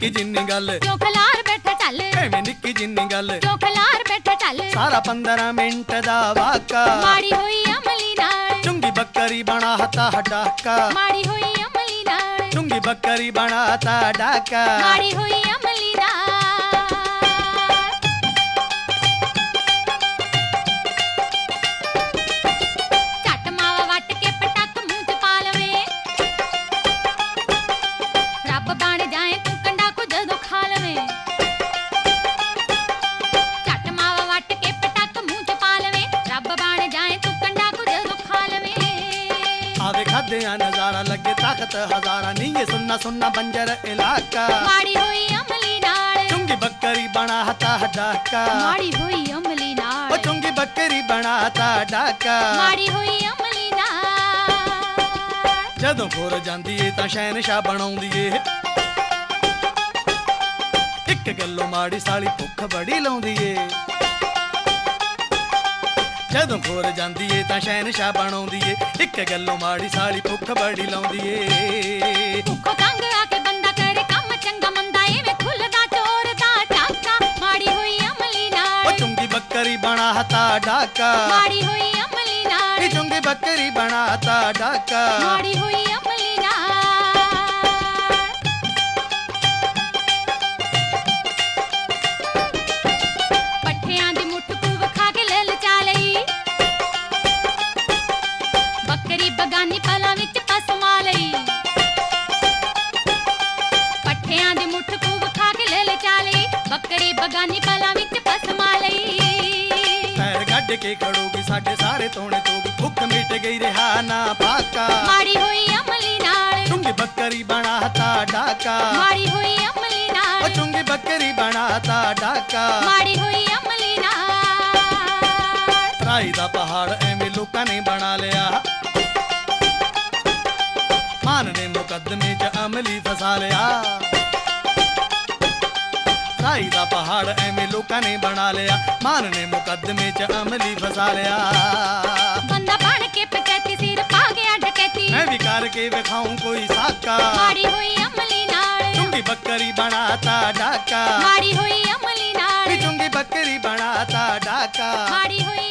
निक्की जिन्नी गल क्यों खलार बैठा चल एवें निक्की जिन्नी गल क्यों खलार बैठा चल सारा 15 मिंट दा वाका माड़ी होई अमली नाल चुंगी बकरी बनाता डाका माड़ी होई अमली नाल चुंगी बकरी बनाता डाका माड़ी होई अमली नाल झट मावा वट के पटक मुंह च पा लवे रब बन जाए तू कंडा को जदों खा लवे झट मावा वट के पटक मुंह च पा लवे रब बन जाए तू कंडा को जदों खा लवे आवे खादे नजारा लगे ताकत हजारा नी ये सुन्ना सुन्ना बंजर इलाका माड़ी होई अमली नाल चुंगी बकरी बनाता डाका माड़ी होई अमली नाल ओ चुंगी बकरी बनाता डाका माड़ी होई अमली नाल जदों खुर जांदी ए तां शहनशाह बनाउंदी ए इक गल्लों माड़ी साली भुख बड़ी लाउंदी ए जदों खुर जांदी ए तां शहनशाह बनाउंदी ए इक गल्लों माड़ी साली भुख बड़ी लाउंदी ए भुखों तंग आके बंदा करे काम चंगा मंदा एवें खुलदा चोर दा टाका माड़ी होई अमली नाल ओ चुंगी बकरी बनाता डाका माड़ी होई अमली नाल चुंगी बकरी बनाता डाका माड़ी होई अमली नाल पट्ठियां दी मुठ तू वखा के ले लचा लई बकरी बगानी पलां विच पसमा लई पट्ठियां दी मुठ तू वखा के ले लचा लई बकरी बगानी पलां विच पसमा लई पैर गड्ढ के खड़ोगी साडे सारे तोने तोगी भुख मिट गई रहा ना पाका माड़ी होई अमली नाल चुंगी बकरी बनाता डाका माड़ी होई अमली ओ नाल चुंगी बकरी बनाता डाका माड़ी होई अमली नाल राई दा पहाड़ एवें लोकां ने बना लिया मान ने मुकदमे च अमली फसा लिया राई दा पहाड़ एवें लोकां ने बना लिया मान ने मुकदमे च अमली फसा लिया बंदा बन के पचैती सिर पा गया डकैती मैं भी करके विखाऊं कोई साका माड़ी होई अमली नाल चुंगी बकरी बनाता डाका माड़ी होई अमली नाल चुंगी बकरी बनाता डाका माड़ी होई